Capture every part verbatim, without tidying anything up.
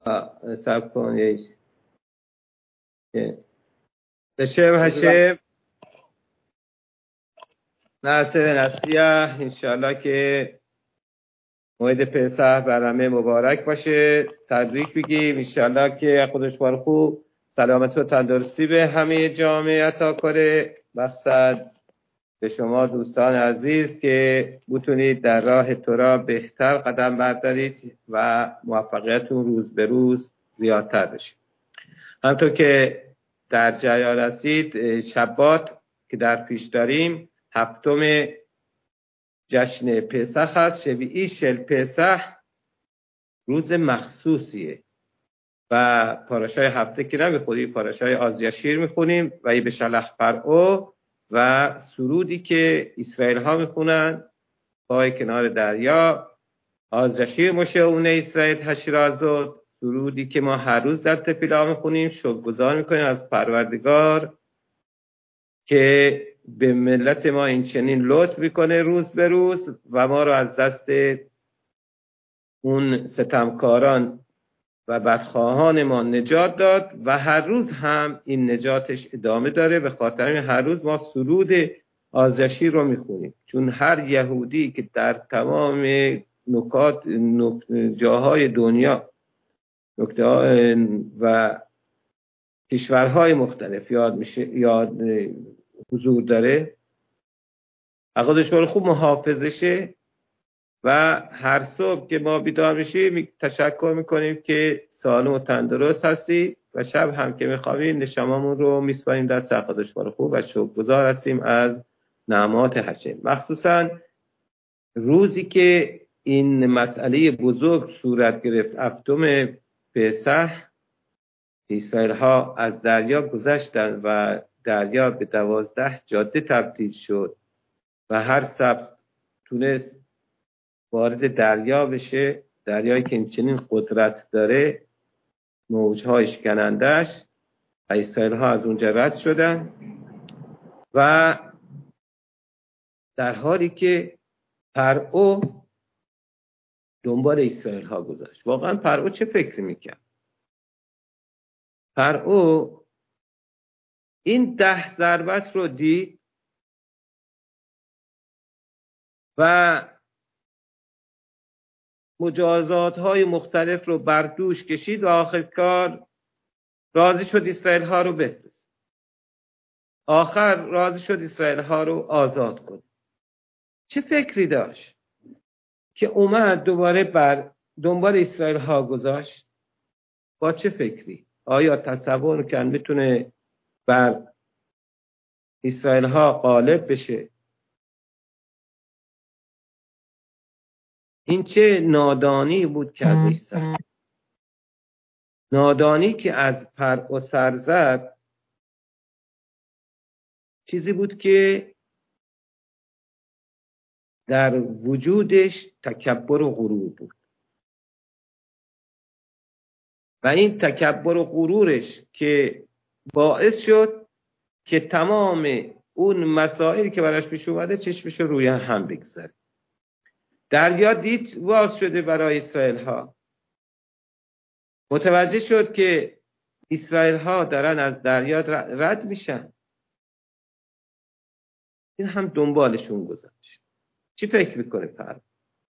سب کن یه بشم هشم ناصر نصیه انشالله که موعد پسح بر همه مبارک باشه. تبریک بگیم انشالله که خودش بار خوب سلامت و تندرستی به همه جامعه عطا کنه. مقصد به شما دوستان عزیز که بتونید در راه تورا بهتر قدم بردارید و موفقیتون روز به روز زیادتر بشه. همطور که در جریان هستید شبات که در پیش داریم هفتم جشن پسح هست. شبیعی شل پسح روز مخصوصیه و پاراشای هفته که نمیخونیم، پاراشای آزیاشیر میخونیم و ای به شلح فرعو و سرودی که اسرائیل ها میخونن پای کنار دریا. آزیاشیر مشه اون اسرائیل هشیرازود، سرودی که ما هر روز در تفیلا میخونیم، شکرگزار میکنیم از پروردگار که به ملت ما این چنین لطف میکنه روز به روز و ما رو از دست اون ستمکاران و بدخواهان ما نجات داد و هر روز هم این نجاتش ادامه داره. به خاطر این هر روز ما سرود آزیاشیر رو میخونیم، چون هر یهودی که در تمام نکات جاهای دنیا نکته و کشورهای مختلف یاد میشه یاد حضور داره، عقیدش رو خوب محافظشه و هر صبح که ما بیدار میشیم تشکر میکنیم که سالم و تندرست هستی و شب هم که میخوابیم نشمامون رو میسپاریم دست عقیدش رو خوب و شکرگزار هستیم از نعمات هشم. مخصوصا روزی که این مسئله بزرگ صورت گرفت، هفتم پسح، اسرائیل ها از دریا گذشتن و دریا به دوازده جاده تبدیل شد و هر سبت تونست وارد دریا بشه. دریایی که چنین قدرت داره، موجهای شکنندش، و اسرائیل ها از اونجا رد شدن و در حالی که فرعون دنبال اسرائیل ها گذاشت. واقعا فرعون چه فکری میکرد؟ فرعون این ده ضربت رو دید و مجازات های مختلف رو بر دوش کشید و آخر کار راضی شد اسرائیل ها رو بفرست. آخر راضی شد اسرائیل ها رو آزاد کنه. چه فکری داشت که اومد دوباره بر دنبال اسرائیل ها گذاشت؟ با چه فکری؟ آیا تصور کن میتونه بر اسرائیل ها غالب بشه؟ این چه نادانی بود که ازش سر نادانی که از پر و سر زد چیزی بود که در وجودش تکبر و غرور بود و این تکبر و غرورش که باعث شد که تمام اون مسائلی که براش پیش اومده چشمش روی هم بگذاره. دریا دید واز شده برای اسرائیل ها، متوجه شد که اسرائیل ها دارن از دریا رد میشن، این هم دنبالشون گذاشت. چی فکر میکنه فرد؟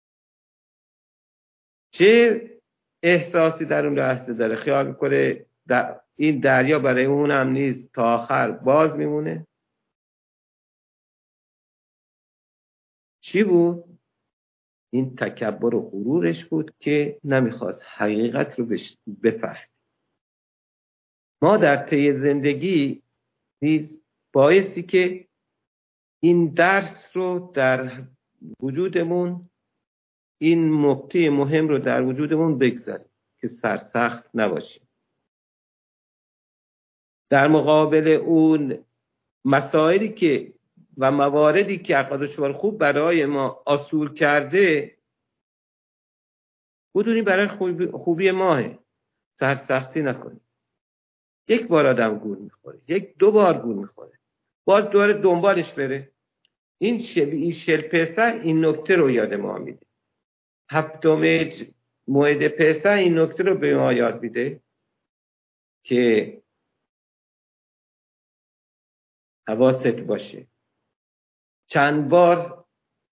چه احساسی در اون لحظه داره؟ خیال میکنه در این دریا برای اون هم نیز تا آخر باز میمونه؟ چی بود؟ این تکبر و غرورش بود که نمیخواست حقیقت رو بفهم. ما در طی زندگی نیز بایستی که این درس رو در وجودمون، این نکته مهم رو در وجودمون بگذاریم که سرسخت نباشیم. در مقابل اون مسائلی که و مواردی که عقیده‌شون رو خوب برای ما اصول کرده، بدونی برای خوبی, خوبی ماه سرسختی نکنی. یک بار آدم گول میخوره، یک دو بار گول میخوره، باز دوباره دنبالش بره. این شبیه شل پسح این نکته رو یاد ما میده. هفتم موعد پسح این نکته رو به ما یاد میده که حواست باشه چند بار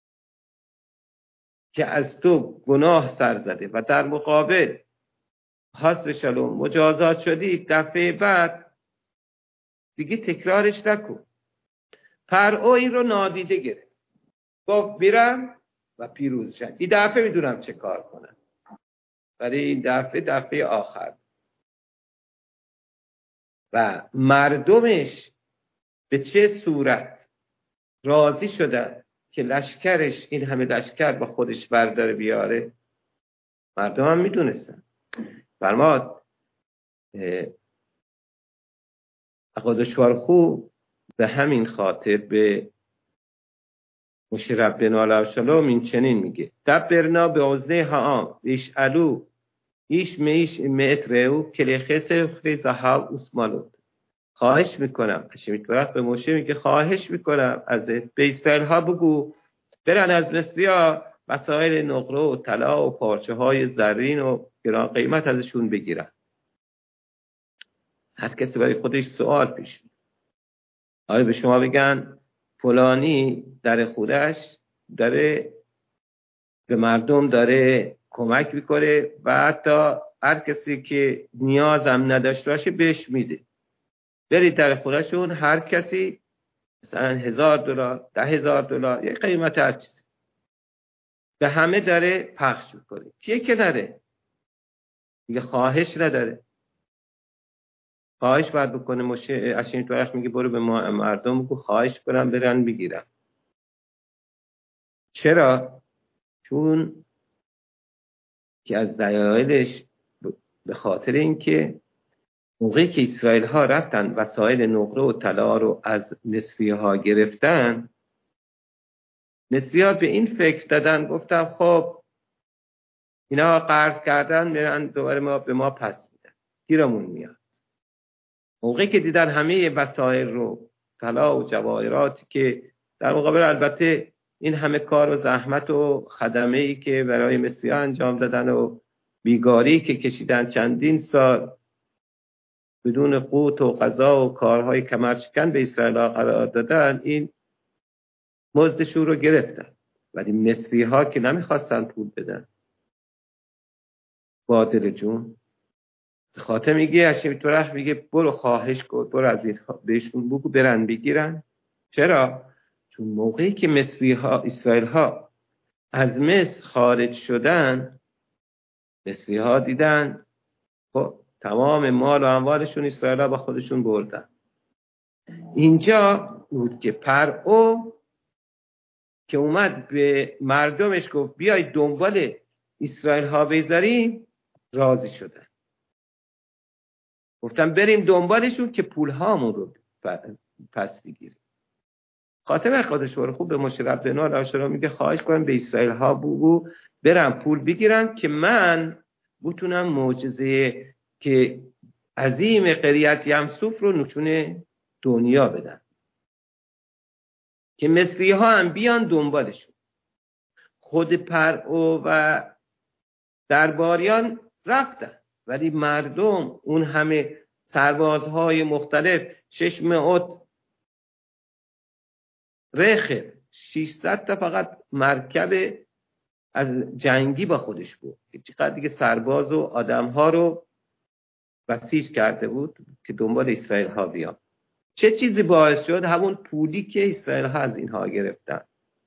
که از تو گناه سر زده و در مقابل حسب شلوم مجازات شدی، دفعه بعد دیگه تکرارش نکن. پرعو این رو نادیده گرفت، گفت میرم و پیروز شد. این دفعه میدونم چه کار کنم، برای این دفعه دفعه آخر. و مردمش به چه صورت راضی شدن که لشکرش این همه لشکر با خودش برداره بیاره؟ مردم هم میدونستن. فرماد اقادشوار خوب به همین خاطر به مشرب بن آل این چنین میگه دبرنا به عزنه ها ایش الو ایش میش مترو کلیخس فریزها اسمالود. خواهش میکنم، هشمیت برخ به موشه میگه خواهش میکنم ازت به اسرائیل ها بگو برن از مصریا وسایل نقره و طلا و پارچه های زرین و گران قیمت ازشون بگیرن. هر کسی برای خودش سوال پیش میاد. آیا به شما بگن فلانی در خودش داره به مردم داره کمک میکنه و حتی هر کسی که نیازم نداشته باشه بهش میده، برید در خودشون هر کسی مثلا هزار دلار ده هزار دلار یک قیمت هر چیزی به همه داره پخش میکنه. کیه که نره؟ دیگه خواهش نداره. خواهش باید بکنه. مشه اشین تو وقت میگه برو به مردم بگو خواهش کنم برن بگیرن. چرا؟ چون که از دلایلش به خاطر اینکه موقعی که اسرائیل ها رفتن وسایل نقره و طلا رو از مصری ها گرفتن، مصری ها به این فکر دادن گفتن خب اینا قرض کردن میرن دوباره ما به ما پس میدن، گیرمون میاد. موقعی که دیدن همه وسایل رو طلا و جواهراتی که در مقابل البته این همه کار و زحمت و خدمه ای که برای مصری ها انجام دادن و بیگاری که کشیدن چندین سال بدون قوت و غذا و کارهای کمرشکن به اسرائیل ها قرار دادن، این مزدشون رو گرفتن. ولی مصری ها که نمیخواستن پول بدن با دل جون، خاطر میگه هشیم تورخ میگه برو خواهش کن، برو از این بهشون بگو برن بگیرن. چرا؟ چون موقعی که مصری ها اسرائیل ها از مصر خارج شدن، مصری ها دیدن خب تمام مال و اموالشون اسرائیل ها با خودشون بردن. اینجا بود که پرعو که اومد به مردمش گفت بیای دنبال اسرائیل ها بذاریم، راضی شدن. گفتم بریم دنبالشون که پول هامون رو پس بگیریم. خاتم اقادشوار خوب به مشرب بن آل میگه خواهش کنم به اسرائیل ها بگو برن پول بگیرن که من بتونم معجزه که عظیم قریت یمسوف رو نشون دنیا بدن، که مصری ها هم بیان دنبالشون. خود پرعو و درباریان رفتن، ولی مردم اون همه سربازهای مختلف شش مئات رخه ششصد تا فقط مرکب از جنگی با خودش بود، چقدر دیگه سرباز و آدمها رو بسیج کرده بود که دنبال اسرائیل ها بیان. چه چیزی باعث شد؟ همون پولی که اسرائیل ها از اینها گرفتن،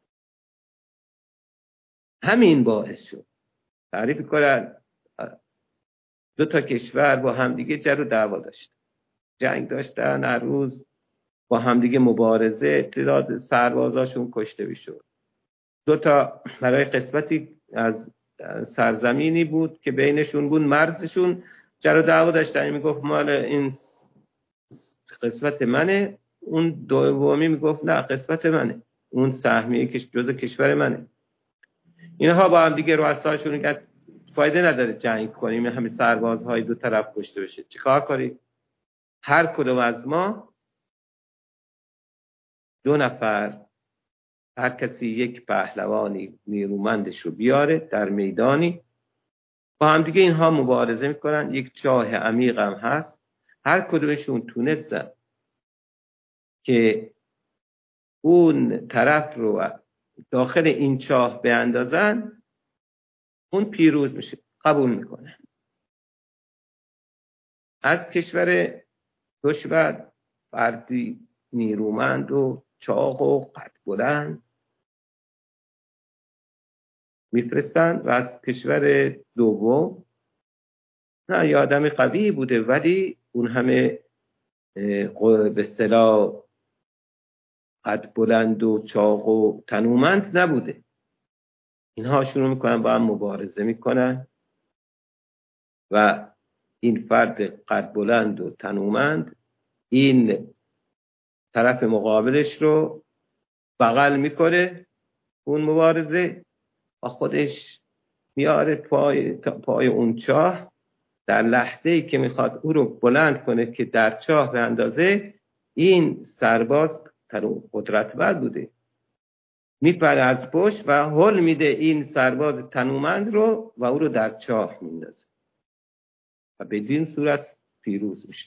همین باعث شد. تعریف کنن دو تا کشور با همدیگه جر و دعوا داشتن، جنگ داشتن، هر روز با همدیگه مبارزه، تعداد سربازاشون کشته میشد. دو تا برای قسمتی از سرزمینی بود که بینشون بود، مرزشون جر و دعوا داشتن. این میگفت مال این قسمت منه، اون دومی میگفت نه قسمت منه، اون سهمیه که جزء کشور منه. اینها با هم دیگه رؤساشون میگن فایده نداره جنگ کنیم، همه سربازهای دو طرف کشته بشه، چیکار کنیم؟ هر کدوم از ما دو نفر، هر کسی یک پهلوانی نیرومندش رو بیاره در میدانی با هم دیگه اینها مبارزه میکنن. یک چاه عمیق هم هست، هر کدومشون تونستن که اون طرف رو داخل این چاه بیاندازن، اون پیروز میشه، قبول میکنه. از کشور کشور فردی نیرومند و چاق و قد بلند میفرستن و از کشور دوم نه یه آدم قوی بوده ولی اون همه به اصطلاح قد بلند و چاق و تنومند نبوده. اینها شروع میکنن با هم مبارزه میکنن و این فرد قد بلند و تنومند این طرف مقابلش رو بغل میکنه، اون مبارزه و خودش میاره پای, پای اون چاه. در لحظه ای که میخواد او رو بلند کنه که در چاه به اندازه، این سرباز قدرتمند بوده، میپره از پشت و هل میده این سرباز تنومند رو و او رو در چاه میندازه و بدین صورت پیروز میشه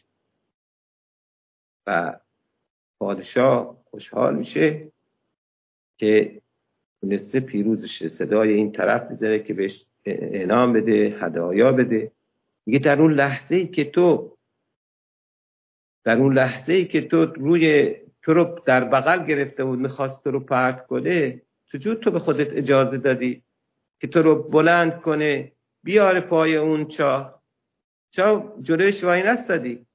و پادشاه خوشحال میشه که تونسته پیروزشه. صدای این طرف میزنه که بهش انعام بده، هدایا بده. میگه در اون لحظه ای که تو در اون لحظه ای که تو روی تو رو در بغل گرفته بود میخواست تو رو پرت کنه، چجور تو به خودت اجازه دادی که تو رو بلند کنه بیاره پای اون چاه؟ چاه جلوش وای نستادی؟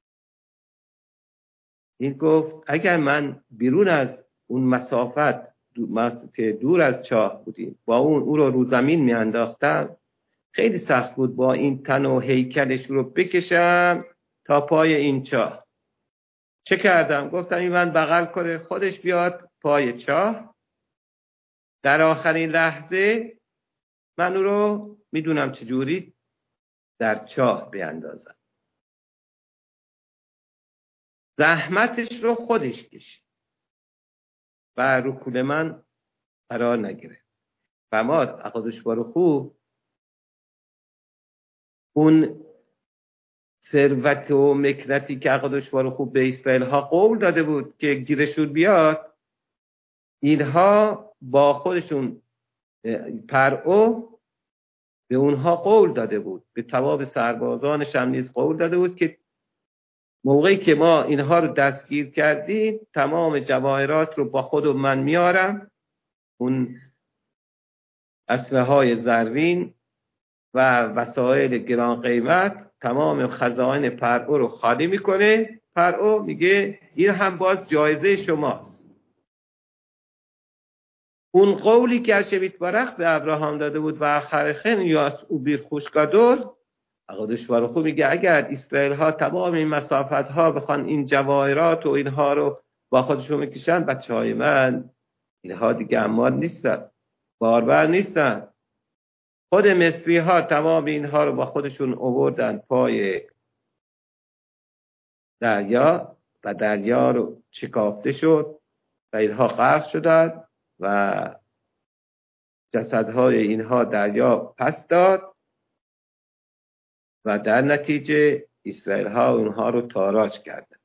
این گفت اگر من بیرون از اون مسافت که دور از چاه بودیم با اون او رو رو زمین میانداختم، خیلی سخت بود با این تن و هیکلش رو بکشم تا پای این چاه. چه کردم؟ گفتم این من بغل کنه خودش بیاد پای چاه، در آخرین لحظه من او رو میدونم چجوری در چاه بیاندازم. زحمتش رو خودش کشید و رو کول من قرار نگیره. و ما اقادش بارو خوب اون ثروت و مکنتی که اقادش بارو خوب به اسرائیل ها قول داده بود که گیرشون بیاد، اینها با خودشون پرعو به اونها قول داده بود، به تواب سربازانش هم نیز قول داده بود که موقعی که ما اینها رو دستگیر کردیم تمام جواهرات رو با خود و من میارم، اون اسلحه های زرین و وسایل گران قیمت، تمام خزائن پرعو رو خالی میکنه. پرعو میگه این هم باز جایزه شماست. اون قولی که اشبیت برخ به ابراهام داده بود و خرخن یاس او بیر خوشگادور، اقادش بارخو میگه اگر اسرائیل ها تمام این مسافت ها بخوان این جواهرات و اینها رو با خودشون میکشن، بچه های من اینها دیگه اموال نیستن، باربر نیستن. خود مصری ها تمام اینها رو با خودشون آوردن پای دریا و دریا رو شکافته شد و اینها غرق شدن و جسدهای اینها دریا پس داد و در نتیجه اسرائیل ها اونها رو تاراج کردن.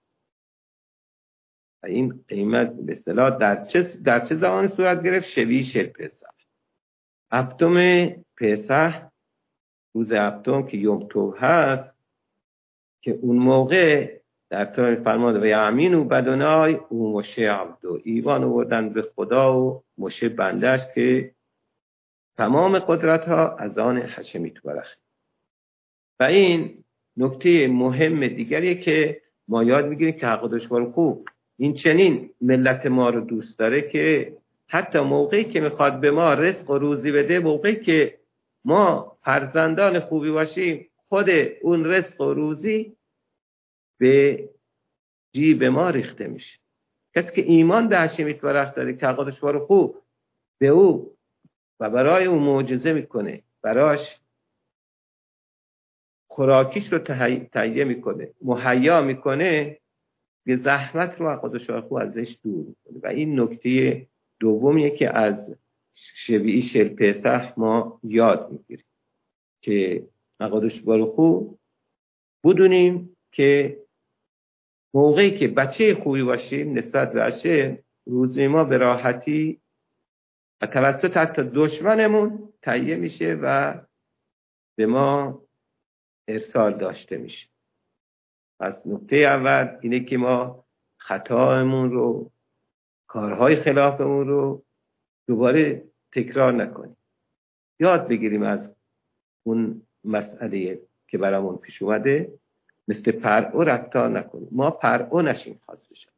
و این قیمت به اصطلاح در چه در چه زمان صورت گرفت؟ شوی شل پسح، هفتم پسح، روز هفتم که یوم تو هست، که اون موقع در طور فرمود و یامین و بدونای او مشه عبدو، ایوان آوردن به خدا و مشه بندش که تمام قدرت ها از آن هشمیت برخ. و این نکته مهم دیگریه که ما یاد میگیریم که حق دشوار خوب این چنین ملت ما رو دوست داره که حتی موقعی که میخواد به ما رزق و روزی بده، موقعی که ما فرزندان خوبی باشیم، خود اون رزق و روزی به جیب ما ریخته میشه. کسی که ایمان به هشمیت برخ داره که حق دشوار خوب به او و برای او معجزه میکنه، براش خوراکیش رو تهیه میکنه، مهیا میکنه، که زحمت رو حق دشوار خوب ازش دور میکنه. و این نکته دومیه که از شبیه شل پسح ما یاد میگیریم. که قدوس بارخو بدونیم که موقعی که بچه خوبی باشیم نسبت به بچه، روزی ما به راحتی و توسط حتی دشمنمون تهیه میشه و به ما ارسال داشته میشه. پس نکته اول اینه که ما خطایمون رو، کارهای خلافمون رو دوباره تکرار نکنیم. یاد بگیریم از اون مسئله که برامون پیش اومده، مثل پرعو رفتار نکنیم. ما پرعو نشیم، خاص بشم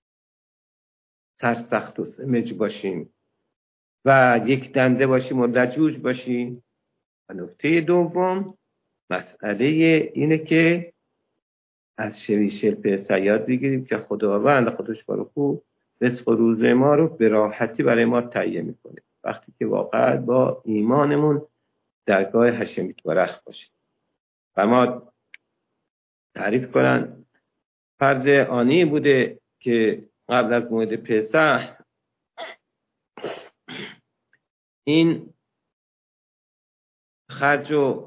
سرسخت و سمج باشیم و یک دنده باشیم و لجوج باشیم. و نکته دوم مسئله اینه که از شوی شلپ یاد بگیریم که خداوند خودش بارخو رزق و روزی ما رو به راحتی برای ما تهیه میکنه وقتی که واقعا با ایمانمون درگاه هشمیت برخ باشه. و ما تعریف کنن فرد آنی بوده که قبل از موعد پسح این خرج و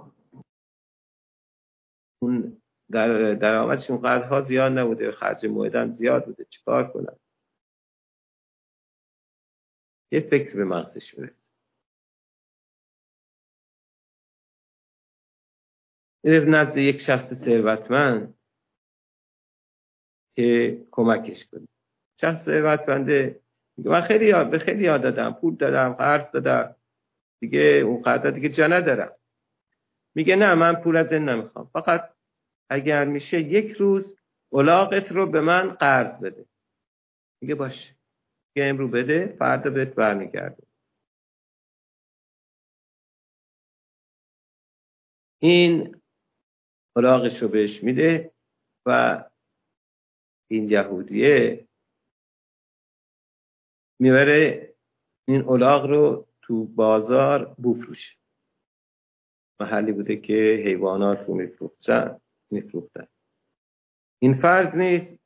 اون در درآمدش اونقدرها زیاد نبوده، خرج موعدم زیاد بوده، چیکار کنن؟ یه فکر به مغزش برسه، میره نزد یک شخص ثروتمند که کمکش کنه. شخص ثروتمنده میگه من خیلی یاد به خیلی یاد دادم، پول دادم، قرض دادم، دیگه اون قدر دیگه جا ندارم. میگه نه، من پول از این نمیخوام، فقط اگر میشه یک روز الاغت رو به من قرض بده. میگه باشه، میگه امرو بده، فردا بهت برمیگرده. این الاغش رو بهش میده و این یهودیه میبره این الاغ رو تو بازار بفروشه. محلی بوده که حیوانات رو میفروختن میفروختن این فرد نیست،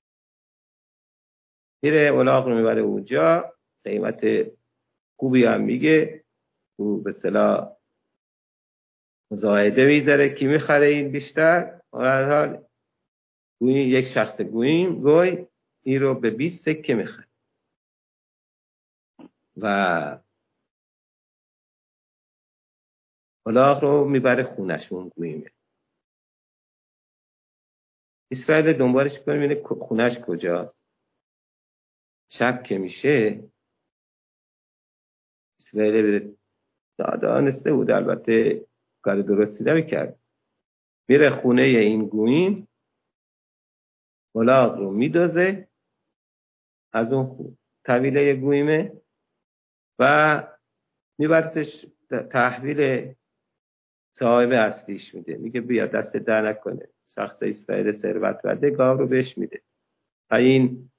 میره الاغ رو میبره اونجا، قیمت خوبی هم میگه، تو به اصطلاح مزایده میذاره کی میخره این بیشتر. در حال گویی یک شخص گوییم گوی این رو به بیست سکه میخره و الاغ رو میبره خونش. اون گوییمه اسرائیل دنبالش کنه میبینه خونش کجاست. شب که میشه اسرائیل دانسته بود، البته کار درستی نمیکرد، میره خونه این گوییم، الاغ رو میدازه از اون خون طویله گویمه و میبرتش تحویل صاحب اصلیش میده. میگه بیا دست در نکنه. شخص اسرائیل ثروتمند گاو رو بهش میده و این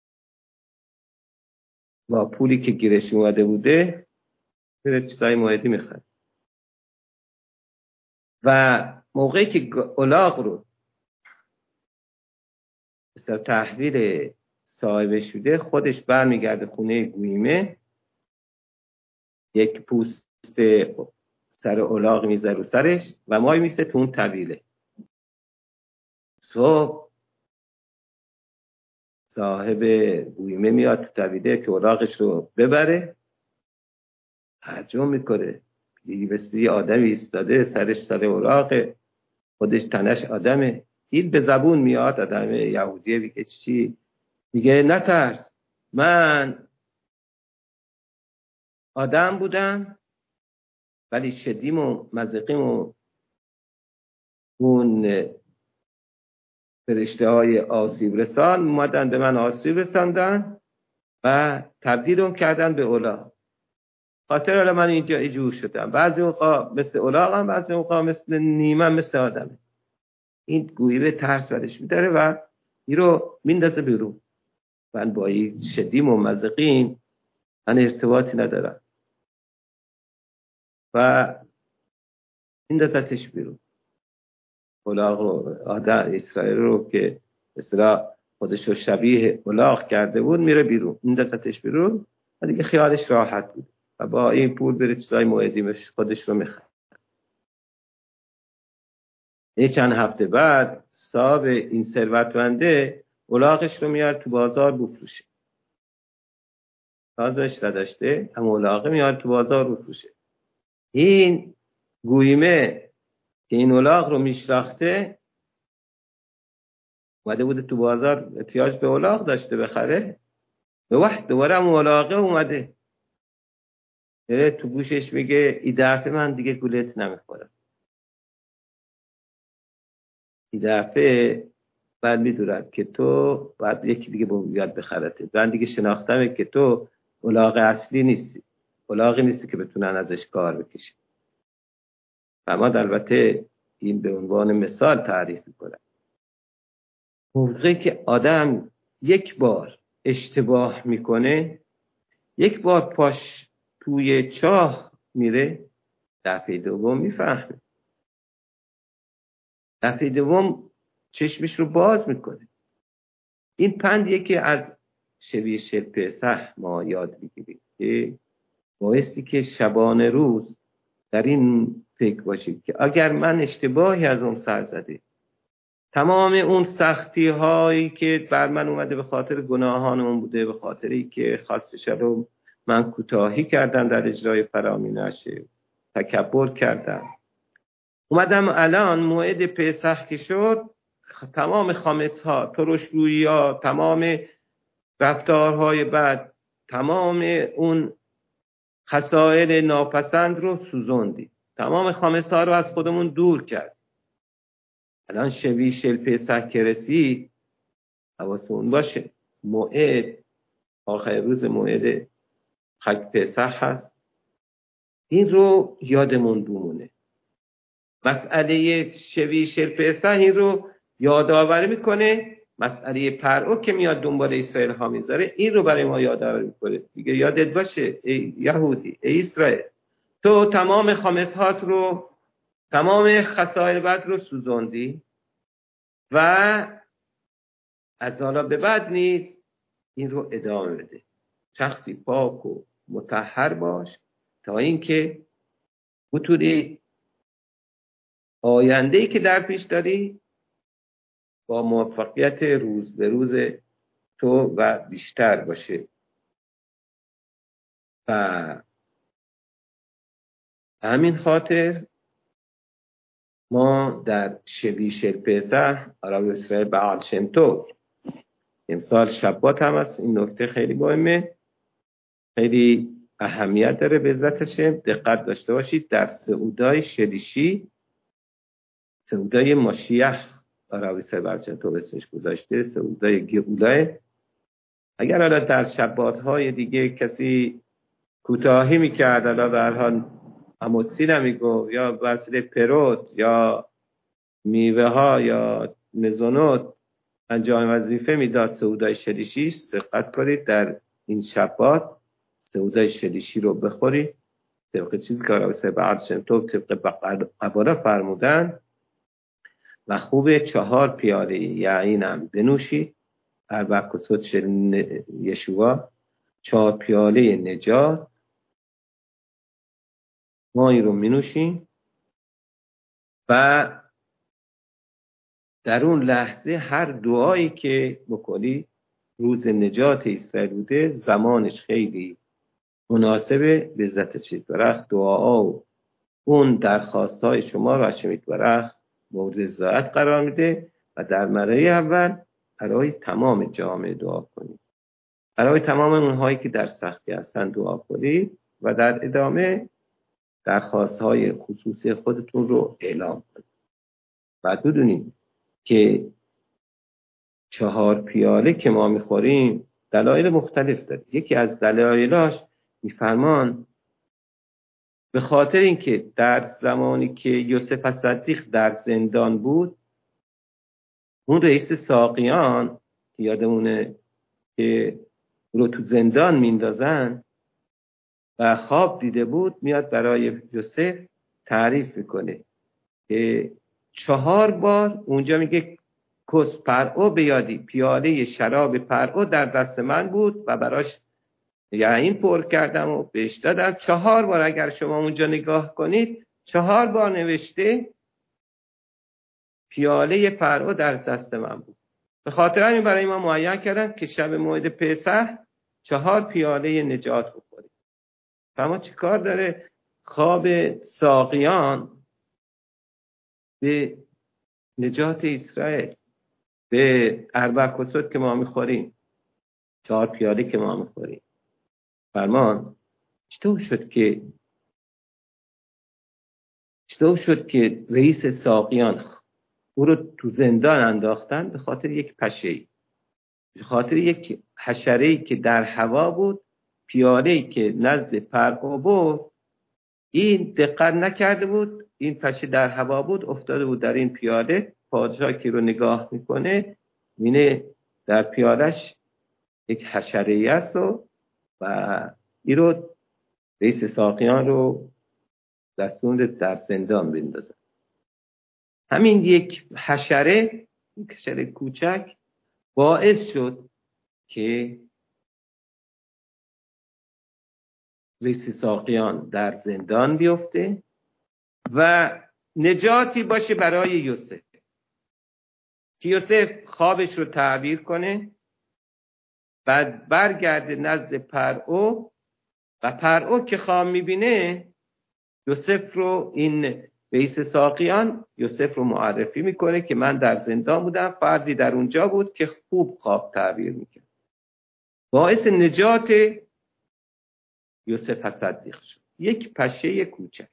با پولی که گیرش اومده بوده میره چیزای موعدی میخره. و موقعی که الاغ رو مثلا تحویل صاحبش میده، خودش برمیگرده خونه گویمه، یک پوست سر الاغ میذاره رو سرش و مای میسه تو اون طویله. صبح صاحب گویمه میاد تو طویله که الاغش رو ببره، تعجب میکنه، دیگه بسی آدمی ایستاده سرش سر الاغ، خودش تنش آدمه. این به زبون میاد، آدم یهودیه، میگه چی؟ میگه نترس، من آدم بودم ولی شدیم و مزقیم و اون فرشته های آسیب رسان اومدن به من آسیب رساندن و تبدیلم کردن به الاغ. خاطر حالا من اینجا ایجور شدم. بعضی اوقا مثل الاغم، بعضی اوقا مثل نیمم، مثل آدمه. این گویی به ترس ورش میداره و این رو میندازه بیرون. من با این شدیم و مزقیم من ارتباطی ندارم و میندازتش بیرون. الاغ رو، آدم اسرائیل رو که اصطلاح خودش رو شبیه الاغ کرده بود، میره بیرون، میندازتش بیرون و دیگه خیالش راحت بود و با این پول بره چیزای موعدی خودش رو میخره. یه چند هفته بعد صاحب این ثروتمنده الاغش رو میاد تو بازار بفروشه. تازهش نداشته هم الاغه میاد تو بازار بفروشه. این گویمه که این الاغ رو میشناخته اومده بوده تو بازار، احتیاج به الاغ داشته بخره، به وقت دوباره هم الاغه اومده تو گوشش میگه این دفعه من دیگه گولت نمیخورم، این دفعه بعد میدونم که تو بعد یکی دیگه باید بخرته، من دیگه شناختمه که تو الاغ اصلی نیستی، الاغی نیستی که بتونن ازش کار بکشن. اما البته این به عنوان مثال تعریف میکنم. موقعی که آدم یک بار اشتباه میکنه، یک بار پاش توی چاه میره، دفعه دوم میفهمه، دفعه دوم چشمش رو باز میکنه. این پندیه که از شبیه شب پسح ما یاد میگیریم که بایستی که شبانه روز در این فکر باشید که اگر من اشتباهی از اون سر زده، تمام اون سختی هایی که بر من اومده به خاطر گناهان اون بوده، به خاطری که خواستش رو من کوتاهی کردم در اجرای فرامینشه، تکبر کردم، اومدم الان موعد پسح که شد، تمام خامت ها، ترشرویی ها، تمام رفتارهای بد، تمام اون خصائل ناپسند رو سوزوندی، تمام خامس ها رو از خودمون دور کرد. الان شبیه شل پسح که رسید، حواسمون باشه موعد آخر روز موعد خگ پسح هست، این رو یادمون بمونه. مسئله شبیه شل پسح این رو یادآوری میکنه، مسئله پرعو که میاد دنبال اسرائیل ها میذاره این رو برای ما یادآوری میکنه. دیگه یادت باشه ای یهودی، ای اسرائیل، تو تمام خامس‌هات رو، تمام خصائل بد رو سوزوندی و از حالا به بعد نیز این رو ادامه بده. شخصی پاک و مطهر باش تا اینکه بتونی آینده‌ای که در پیش داری با موفقیت روز به روز تو و بیشتر باشه. و همین خاطر ما در شبیه شل پسح عرب اسرائیل بعل شم طور امسال شبات هم هست. این نکته خیلی مهمه، خیلی اهمیت داره. به عزت شم دقت داشته باشید در سعودای شلیشی، سعودای ماشیخ عرب اسرائیل بعل شم طور اسمش گذاشته، سعودای گئولاه. اگر حالا در شبات های دیگه کسی کوتاهی میکرد، حالا به هر حال اموتسی نمیگو یا وسیله پروت یا میوه ها یا مزونوت انجام وظیفه میداد سعودای شلیشی، دقت کنید در این شبات سعودای شلیشی رو بخورید طبق چیزی که عرب اسرائیل بعل شم طور طبق قباله فرمودن، و خوب چهار پیاله یعین هم بنوشید، اربع کسوت شل یشوع، چهار پیاله نجات مایی رو می نوشیم و در اون لحظه هر دعایی که بکنی، روز نجات اسرائیل بوده، زمانش خیلی مناسبه. به عزت چیت برخ دعا و اون درخواست های شما رو هشمیت برخ مورد رضایت قرار میده و در مرحله اول برای تمام جامعه دعا کنید، برای تمام اونهایی که در سختی هستن دعا کنید و در ادامه درخواست های خصوصی خودتون رو اعلام کنید. و بدونید که چهار پیاله که ما میخوریم دلایل مختلف داره. یکی از دلایلاش میفرمان به خاطر اینکه در زمانی که یوسف صدیق در زندان بود، اون رئیس ساقیان یادمونه که رو تو زندان میندازن و خواب دیده بود، میاد برای یوسف تعریف میکنه که چهار بار اونجا میگه کس پرعو بیادی، پیاله شراب پرعو در دست من بود و براش یعین پر کردم و بهش دادم. چهار بار اگر شما اونجا نگاه کنید چهار بار نوشته پیاله فرعون در دست من بود. به خاطر همین برای ما معین کردن که شب موعد پسح چهار پیاله نجات بخوریم. اما چی کار داره خواب ساقیان به نجات اسرائیل، به اربع کسوت که ما میخوریم، چهار پیاله که ما میخوریم؟ فرمان چطور شد که چطور شد که رئیس ساقیان او رو تو زندان انداختن؟ به خاطر یک پشه‌ای، به خاطر یک حشره‌ای که در هوا بود، پیاله‌ای که نزد فرعون بود، این دقت نکرده بود، این پشه در هوا بود، افتاده بود در این پیاله. پادشاه که رو نگاه میکنه میینه در پیالش یک حشره‌ای است و و این رو رئیس ساقیان رو دستور در زندان بندازن. همین یک حشره، یک حشره کوچک باعث شد که رئیس ساقیان در زندان بیفته و نجاتی باشه برای یوسف، که یوسف خوابش رو تعبیر کنه، بعد برگرده نزد فرعون و فرعون که خواب میبینه یوسف رو، این رئیس ساقیان یوسف رو معرفی میکنه که من در زندان بودم، فردی در اونجا بود که خوب خواب تعبیر میکنه. باعث نجات یوسف صدیق شد، یک پشه کوچک.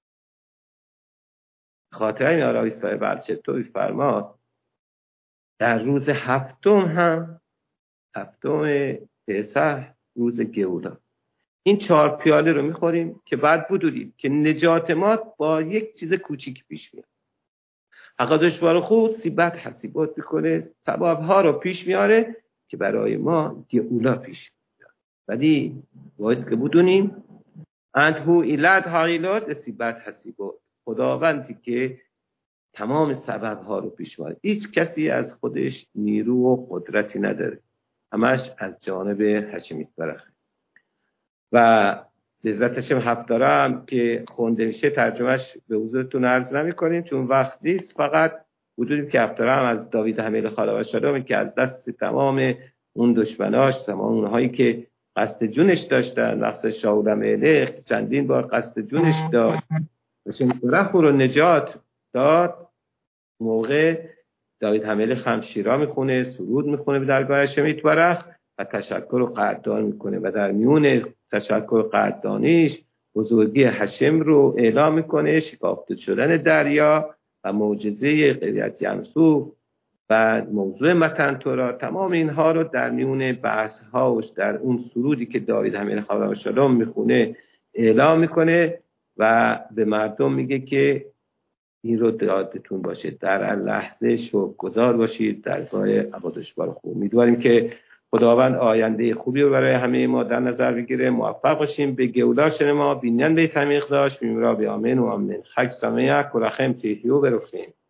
خاطر این آراویستای برچتوی فرماد در روز هفتم هم، هفتم پسح، روز گئولا، این چهار پیاله رو میخوریم که بعد بدونیم که نجات ما با یک چیز کوچیک پیش میاد. حقا دشوار خود سیبت حسیبات میکنه، سببها رو پیش میاره که برای ما گئولا پیش میاد. ولی باید که بدونیم انت هو ایلت حقیلات سیبت حسیبات، خداوندی که تمام سببها رو پیش میاره. هیچ کسی از خودش نیرو و قدرتی نداره، همش از جانب حشم یتبارک. و لذتش هم هفتاره هم که خونده میشه ترجمهش به حضورتون عرض نمی کنیم چون وقت نیست. فقط بدونیم که هفتاره هم از داوید حمیل خدا و شادام که از دست تمام اون دشمناش، تمام اونهایی که قصد جونش داشتن، نقص شاول ملک چندین بار قصد جونش داشت، بسیم طرف رو نجات داد. موقع داوید حمیل خمشیرا میخونه، سرود میخونه به درگاه حشم یتبارک و تشکر و قدردان میکنه و در میون تشکر و قدردانیش بزرگی حشم رو اعلام میکنه، شکافته شدن دریا و معجزه قریت یمسوف و موضوع متن تورا. تمام اینها رو در میون بحث هاش در اون سرودی که داوید حمیل خدا و شادام میخونه اعلام میکنه و به مردم میگه که این رو یادتون باشه، در لحظه شکرگزار باشید درگاه عبادشبار خوب. امیدواریم که خداوند آینده خوبی رو برای همه ما در نظر بگیره، موفق باشیم به گئولا شنما بینن به تمیق داشت میمرا به آمین و آمین. خک سمیه کلخم تیهیو برخیم.